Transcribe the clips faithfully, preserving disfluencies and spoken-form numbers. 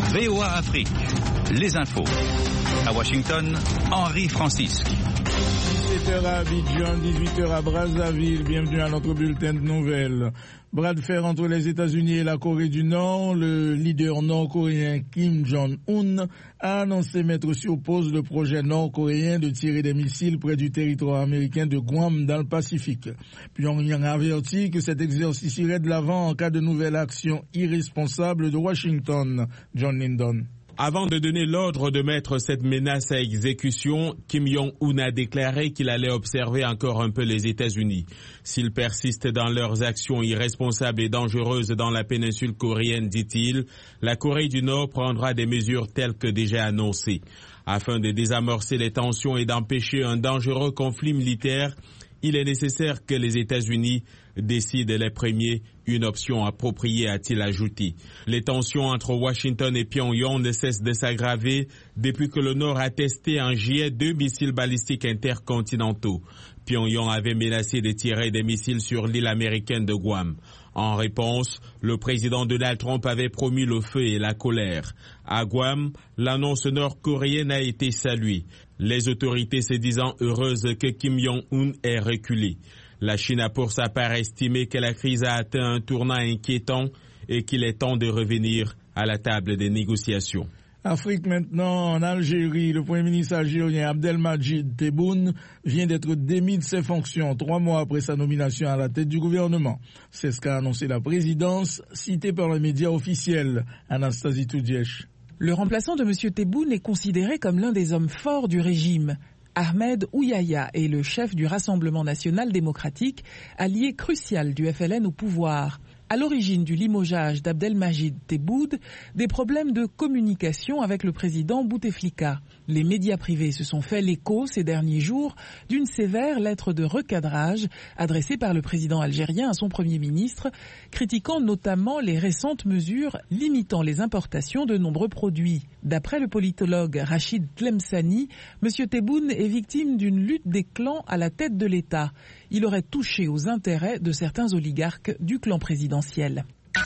V O A Afrique, les infos. À Washington, Henri Francisque. dix-sept heures à Abidjan, dix-huit heures à Brazzaville. Bienvenue à notre bulletin de nouvelles. Bras de fer entre les États-Unis et la Corée du Nord. Le leader nord-coréen Kim Jong-un a annoncé mettre sur pause le projet nord-coréen de tirer des missiles près du territoire américain de Guam dans le Pacifique. Pyongyang a averti que cet exercice irait de l'avant en cas de nouvelle action irresponsable de Washington. John Lyndon. Avant de donner l'ordre de mettre cette menace à exécution, Kim Jong-un a déclaré qu'il allait observer encore un peu les États-Unis. S'ils persistent dans leurs actions irresponsables et dangereuses dans la péninsule coréenne, dit-il, la Corée du Nord prendra des mesures telles que déjà annoncées. Afin de désamorcer les tensions et d'empêcher un dangereux conflit militaire, il est nécessaire que les États-Unis décident les premiers une option appropriée, a-t-il ajouté. Les tensions entre Washington et Pyongyang ne cessent de s'aggraver depuis que le Nord a testé en juillet deux missiles balistiques intercontinentaux. Pyongyang avait menacé de tirer des missiles sur l'île américaine de Guam. En réponse, le président Donald Trump avait promis le feu et la colère. À Guam, l'annonce nord-coréenne a été saluée, les autorités se disant heureuses que Kim Jong-un ait reculé. La Chine a pour sa part estimé que la crise a atteint un tournant inquiétant et qu'il est temps de revenir à la table des négociations. Afrique maintenant, en Algérie, le Premier ministre algérien Abdelmadjid Tebboune vient d'être démis de ses fonctions trois mois après sa nomination à la tête du gouvernement. C'est ce qu'a annoncé la présidence, citée par les médias officiels. Anastasie Toudiesh. Le remplaçant de M. Tebboune est considéré comme l'un des hommes forts du régime. Ahmed Ouyaya est le chef du Rassemblement national démocratique, allié crucial du F L N au pouvoir. À l'origine du limogeage d'Abdelmadjid Tebboune, des problèmes de communication avec le président Bouteflika. Les médias privés se sont fait l'écho ces derniers jours d'une sévère lettre de recadrage adressée par le président algérien à son Premier ministre, critiquant notamment les récentes mesures limitant les importations de nombreux produits. D'après le politologue Rachid Tlemceni, M. Tebboune est victime d'une lutte des clans à la tête de l'État. Il aurait touché aux intérêts de certains oligarques du clan présidentiel.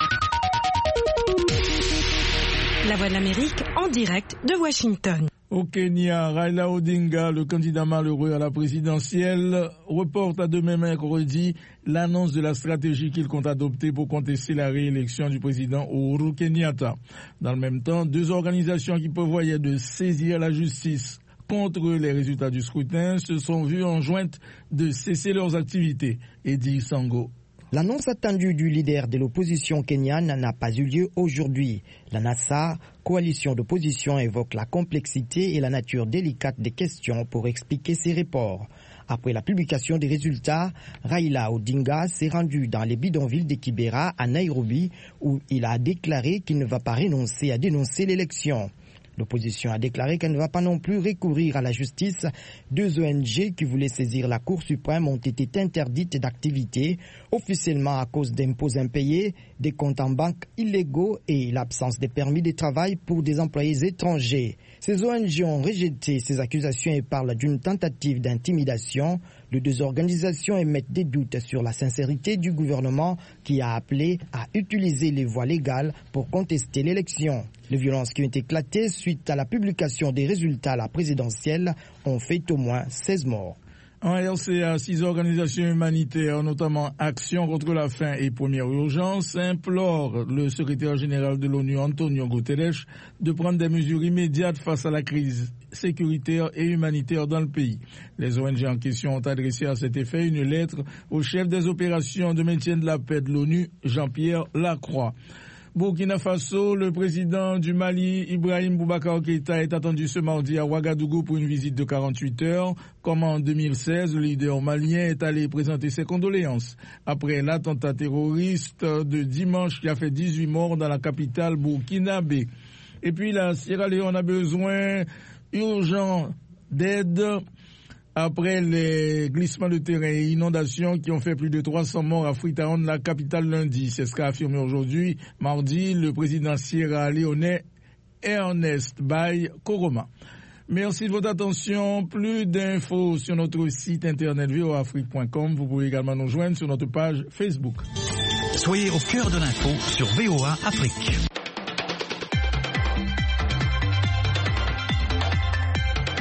La Voix de l'Amérique en direct de Washington. Au Kenya, Raila Odinga, le candidat malheureux à la présidentielle, reporte à demain mercredi l'annonce de la stratégie qu'il compte adopter pour contester la réélection du président Uhuru Kenyatta. Dans le même temps, deux organisations qui prévoyaient de saisir la justice contre les résultats du scrutin se sont vues enjointes de cesser leurs activités. Eddie Sango. L'annonce attendue du leader de l'opposition kenyane n'a pas eu lieu aujourd'hui. La NASA, coalition d'opposition, évoque la complexité et la nature délicate des questions pour expliquer ces reports. Après la publication des résultats, Raila Odinga s'est rendu dans les bidonvilles de Kibera à Nairobi où il a déclaré qu'il ne va pas renoncer à dénoncer l'élection. L'opposition a déclaré qu'elle ne va pas non plus recourir à la justice. Deux O N G qui voulaient saisir la Cour suprême ont été interdites d'activité, officiellement à cause d'impôts impayés, des comptes en banque illégaux et l'absence de permis de travail pour des employés étrangers. Ces O N G ont rejeté ces accusations et parlent d'une tentative d'intimidation. Les deux organisations émettent des doutes sur la sincérité du gouvernement qui a appelé à utiliser les voies légales pour contester l'élection. Les violences qui ont éclaté suite à la publication des résultats à la présidentielle ont fait au moins seize morts. En R C A, six organisations humanitaires, notamment Action contre la faim et Première Urgence, implorent le secrétaire général de l'ONU, Antonio Guterres, de prendre des mesures immédiates face à la crise sécuritaire et humanitaire dans le pays. Les O N G en question ont adressé à cet effet une lettre au chef des opérations de maintien de la paix de l'ONU, Jean-Pierre Lacroix. Burkina Faso, le président du Mali, Ibrahim Boubacar Keïta, est attendu ce mardi à Ouagadougou pour une visite de quarante-huit heures. Comme en deux mille seize, le leader malien est allé présenter ses condoléances après l'attentat terroriste de dimanche qui a fait dix-huit morts dans la capitale burkinabé. Et puis la Sierra Leone a besoin urgent d'aide après les glissements de terrain et inondations qui ont fait plus de trois cents morts à Freetown, la capitale, lundi. C'est ce qu'a affirmé aujourd'hui, mardi, le président sierra-léonais Ernest Bai Koroma. Merci de votre attention. Plus d'infos sur notre site internet v o a afrique point com. Vous pouvez également nous joindre sur notre page Facebook. Soyez au cœur de l'info sur V O A Afrique.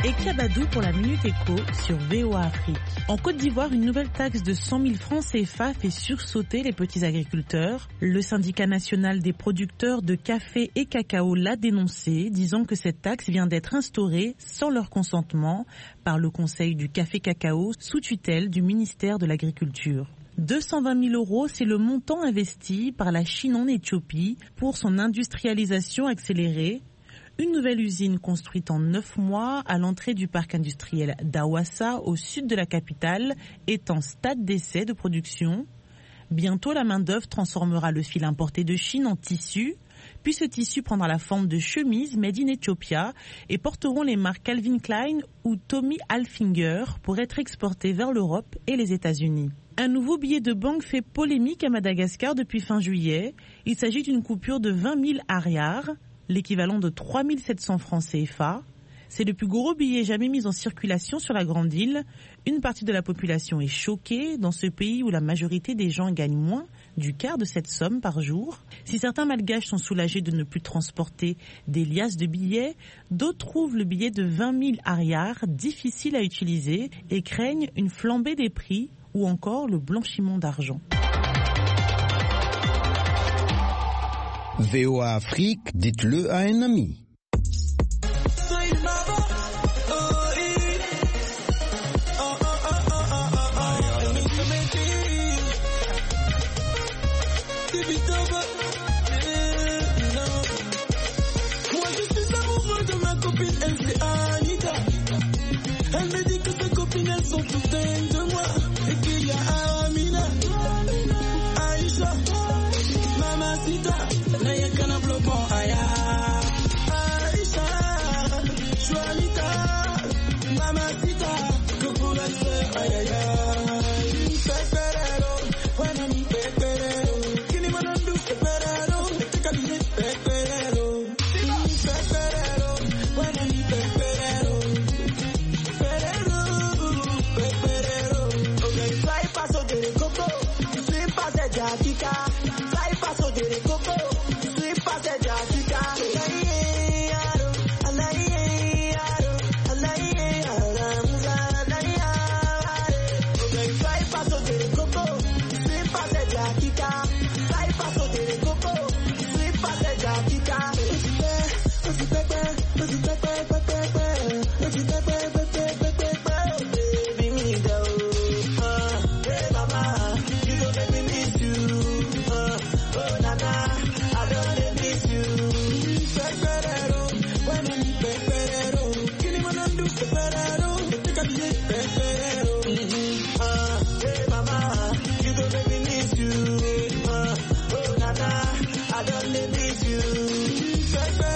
et Kabadou pour la Minute Éco sur V O A Afrique. En Côte d'Ivoire, une nouvelle taxe de cent mille francs C F A fait sursauter les petits agriculteurs. Le syndicat national des producteurs de café et cacao l'a dénoncé, disant que cette taxe vient d'être instaurée sans leur consentement par le Conseil du café-cacao sous tutelle du ministère de l'Agriculture. deux cent vingt mille euros, c'est le montant investi par la Chine en Éthiopie pour son industrialisation accélérée. Une nouvelle usine construite en neuf mois à l'entrée du parc industriel d'Awassa, au sud de la capitale, est en stade d'essai de production. Bientôt, la main-d'œuvre transformera le fil importé de Chine en tissu, puis ce tissu prendra la forme de chemises made in Ethiopia et porteront les marques Calvin Klein ou Tommy Hilfiger pour être exportés vers l'Europe et les États-Unis. Un nouveau billet de banque fait polémique à Madagascar depuis fin juillet. Il s'agit d'une coupure de vingt mille ariars, l'équivalent de trois mille sept cents francs C F A. C'est le plus gros billet jamais mis en circulation sur la grande île. Une partie de la population est choquée dans ce pays où la majorité des gens gagnent moins du quart de cette somme par jour. Si certains malgaches sont soulagés de ne plus transporter des liasses de billets, d'autres trouvent le billet de vingt mille ariars difficile à utiliser et craignent une flambée des prix ou encore le blanchiment d'argent. V O A Afrique, dites-le à un ami. Moi je suis amoureux de ma copine, elle c'est Anita. Elle me dit que ses copines elles sont toutes dingues de moi. Et qu'il y a Amina, Aïcha, Mamacita, Nayakana Blobon, Aya, Aïcha, Chouanita, Mamacita, que pour la sœur, aïe aïe aïe. Peperero, Wanani Peperero, Kini Manandu Peperero, Tekabine Peperero, Peperero, Wanani Peperero, Peperero, Peperero. Okay, fly paso de coco, swim passe jatica, fly paso de coco, swim passe jatica. I don't miss you.